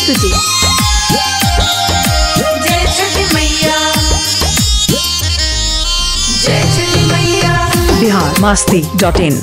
प्रस्तुति। जय छठी मैया, जय छठी मैया। biharmasti.in।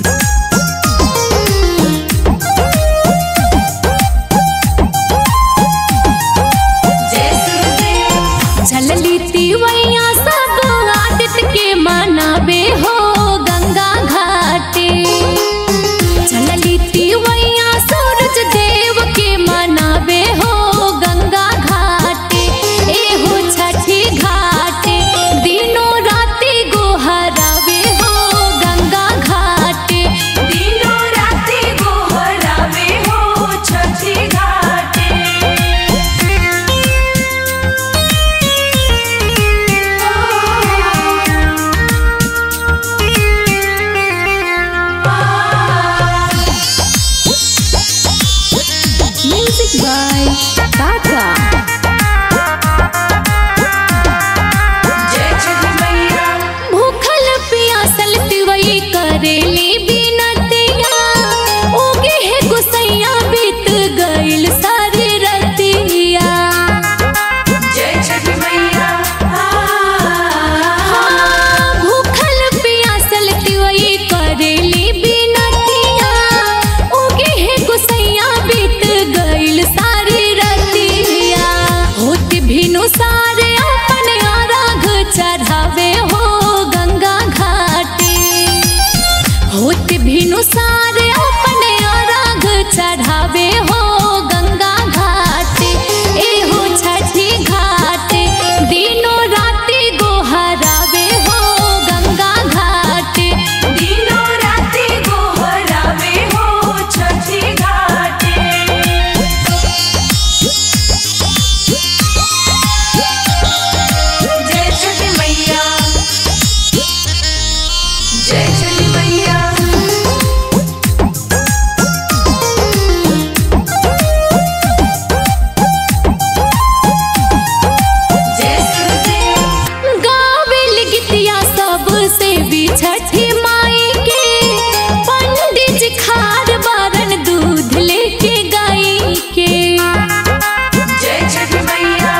चलली तिवैया सब आदित्य के मनाबे हो गंगा घाटे। चलली तिवैया सूरज देव के मनाबे हो गंगा घाटे। एहो छठी घाटे दिनों राति गोहरावे हो गंगा घाटे। दिनों राति गोहरावे हो छठी घाटे। म्यूजिक बाय काका। जय छठी मैया, भूखल प्यासल तिवई करेली बिनतिया। ओगे है गुसैया बीत गइल सारी रतिया। जय छठी मैया। भूखल प्यासल तिवई करेली बिनतिया। ओगे है गुसैया बीत गइल सारी रतिया। होत भिनु सारे अपन आराग चढ़ावे हो गंगा घाटे। होत भिनु सारे अपने आराग चढ़ावे हो गंगा घाटे। एहो छठी घाटे दिनों राति गोहरावे हो गंगा घाटे। दिनों राति गोहरावे हो छठी घाटे। जय छठी मैया, जय छठी मैया। जय सुरदेव, गावेल गीतिया सबसे भी छठी माई के। पंडित जी खार बारन दूध लेके गाई के। जय छठी मैया।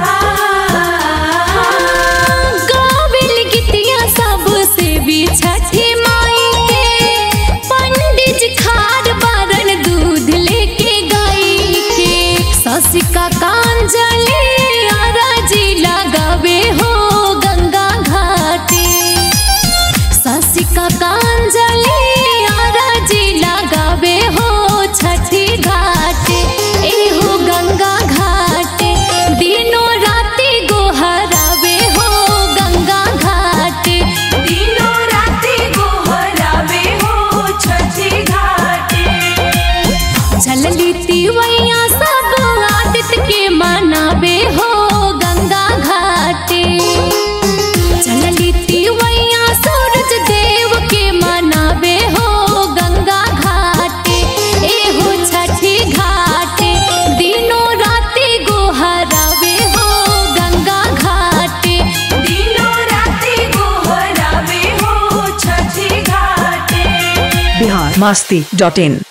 गावेल गीतिया सबसे भी छठी माई के। पंडित जी खार बारन दूध लेके गाई के। ससिका कांजलि आरजी लगावे हो गंगा घाटे। ससिका कांजलि आरजी लगावे हो छठी घाटे। एहो गंगा घाटे दिनों राति गोहरावे हो गंगा घाटे। दिनों राति गोहरावे हो छठी घाटे। चलली तिवैया सब आदित्य के मनाबे हो गंगा घाटे। चलली तिवैया सूरज देव के मनाबे हो गंगा घाटे। एहो छठी घाटे दिनों राति गोहरावे हो गंगा घाटे। दिनों राति गोहरावे हो छठी घाटे। biharmasti.in।